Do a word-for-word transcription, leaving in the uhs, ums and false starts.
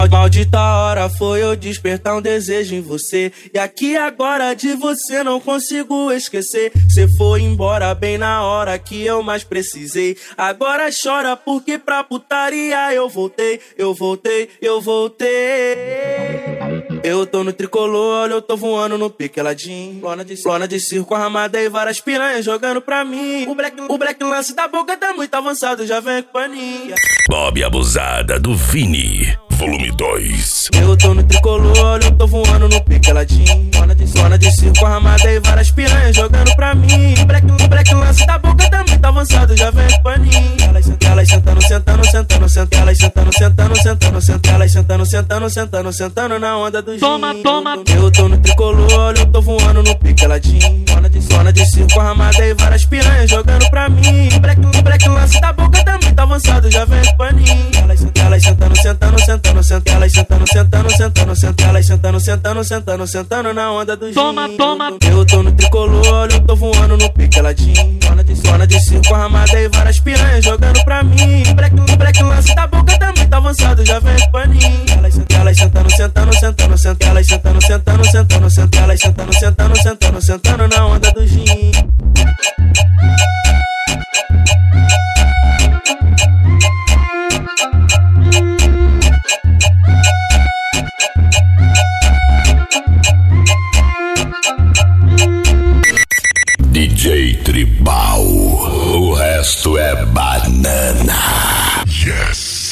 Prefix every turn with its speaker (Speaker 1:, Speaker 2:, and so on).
Speaker 1: Maldita hora foi eu despertar um desejo em você. E aqui agora de você não consigo esquecer. Cê foi embora bem na hora que eu mais precisei. Agora chora porque pra putaria eu voltei. Eu voltei, eu voltei. Eu tô no tricolor, olha, eu tô voando no piqueladinho. Lona de, lona de circo armada e várias piranhas jogando pra mim. O black, o black lance da boca tá muito avançado, já vem com paninha.
Speaker 2: Bob Abusada do Vini, volume dois.
Speaker 1: Eu tô no tricolor, olha, eu tô voando no piqueladinho. Lona de, lona de circo armada e várias piranhas jogando pra mim. O black, o black lance da boca tá muito avançado, já vem com paninha. Elas, elas sentando, sentando, sentando, sentando. Elas sentando, sentando, sentando, sentando. Elas sentando, sentando, sentando, sentando na onda do
Speaker 3: Toma, toma.
Speaker 1: Eu tô no tricolor, olha, eu tô voando no piqueladinho. Lona de, lona de circo armada e várias piranhas jogando pra mim. O black, o black lance da boca tá muito avançado, já vem com paninha. Elas, elas sentando, sentando, sentando, sentando. Elas sentando, sentando, sentando, sentando. Elas sentando, sentando, sentando, sentando na onda do
Speaker 3: Toma, toma.
Speaker 1: Eu tô no tricolor, olha, eu tô voando no piqueladinho. Lona de, lona de circo armada e várias piranhas jogando pra mim. O black, o black lance da boca tá muito avançado, já vem com paninha. Elas, elas sentando, sentando, sentando, sentando. Elas sentando, sentando, sentando, sentando. Elas sentando, sentando, sentando, sentando na onda do gin.